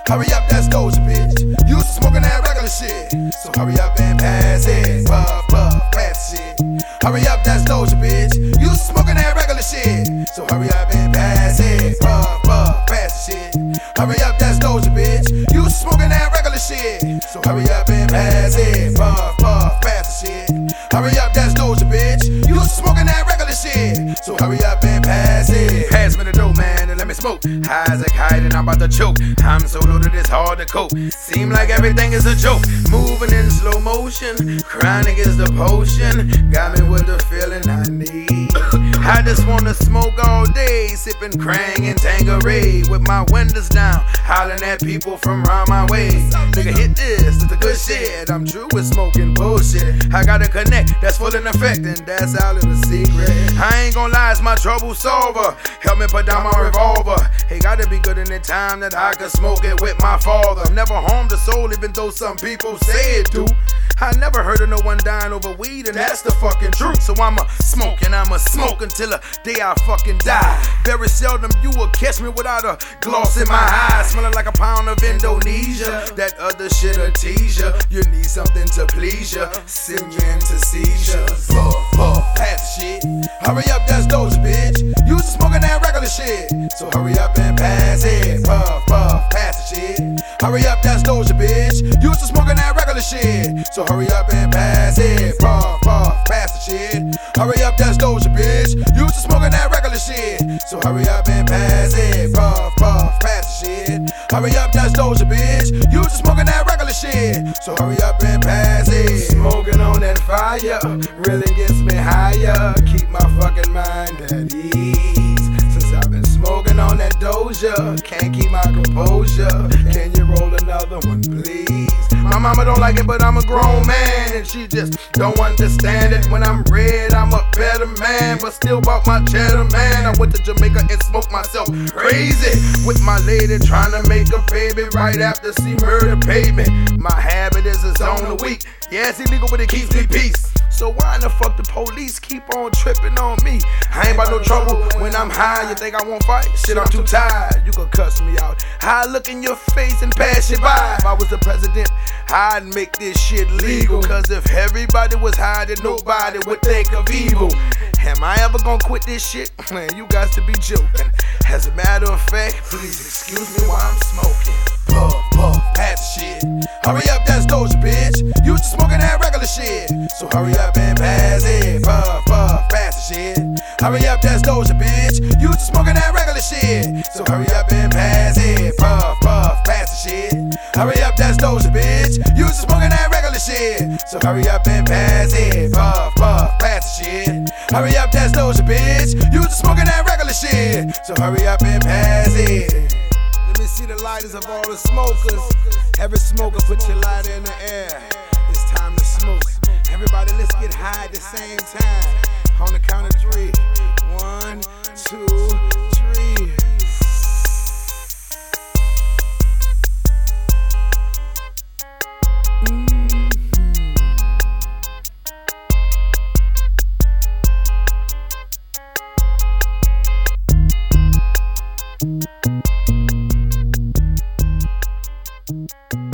Hurry up, that's Doja, bitch. You smoking that regular shit, so hurry up and pass it. Puff, puff, pass the shit. Hurry up, that's Doja, bitch. You smoking that regular shit, so hurry up and pass it. Puff, puff, pass the shit. Hurry up, that's Doja, bitch. You smoking that regular shit, so hurry up and pass it. Puff, puff, pass the shit. Hurry up, that's Doja, bitch. You smoking that regular shit, so hurry up and pass it. Pass me the dope, man, and let me smoke. High as a kite and I'm about to choke. I'm so loaded it's hard to cope. Seem like everything is a joke. Moving in slow motion. Chronic is the potion. Got me with the feeling I need. I just wanna smoke all day, sipping Krang and Tanqueray with my windows down, hollering at people from round my way. Nigga, hit this, it's the good shit. I'm true with smoking bullshit. I got a connect that's full in effect, and that's all in the secret. I ain't gon' lie, it's my trouble solver. Help me put down my revolver. Hey, gotta be good in the time that I can smoke it with my father. I'm never harmed a soul, even though some people say it do. I never heard of no one dying over weed, and that's the fucking truth. So I'ma smoke until the day I fucking die. Very seldom you will catch me without a gloss in my eye. Smelling like a pound of Indonesia. That other shit'll tease ya. You need something to please ya. Send you into seizures. Puff, puff, pass the shit. Hurry up, that's Doja, bitch. You smoking that regular shit, so hurry up and pass it. Puff, puff, pass the shit. Hurry up, that's Doja, bitch. You smoking that regular shit, so hurry up and pass it. Puff, puff, pass the shit. Hurry up, that's Doja, bitch. You smoking that regular shit, so hurry up and pass it. Puff, puff, pass the shit. Hurry up, that's Doja, bitch. You smoking that regular shit, so hurry up and pass it. Smoking on that fire really gets me higher. Keep my fucking mind at ease. Since I've been smoking on that Doja, can't keep my composure. Can you roll another one, please? My mama don't like it, but I'm a grown man, and she just don't understand it. When I'm red, I'm a better man, but still bought my cheddar, man. I went to Jamaica and smoked myself crazy with my lady, trying to make a baby right after she murder paid me. My habit is a zone a week. Yeah, it's illegal, but it keeps me peace. So why in the fuck the police keep on tripping on me? I ain't about no trouble when I'm high. You think I won't fight? Shit, I'm too tired. You can cuss me out. I look in your face and pass you by. If I was the president, I'd make this shit legal. Cause if everybody was high, then nobody would think of evil. Am I ever gonna quit this shit? Man, you guys to be joking. As a matter of fact, please excuse me while I'm smoking. Puff, puff, pass the shit. Hurry up, that's Doja, bitch. You smoking that regular shit, so hurry up and pass it. Puff, puff, pass the shit. Hurry up, that's Doja, bitch. You smoking that regular shit, so hurry up and pass it. Puff, puff, pass the shit. Hurry up, that's Doja, bitch. You smoking that regular shit, so hurry up and pass it. Puff, puff, pass the shit. Hurry up, that's Doja, bitch. You smoking that regular shit, so hurry up and pass it. Let me see the lighters of all the smokers. Every smoker, put your lighter in the air. It's time to smoke. Everybody, let's get high at the same time. On the count of 3. 1, 2, 3. Mm-hmm.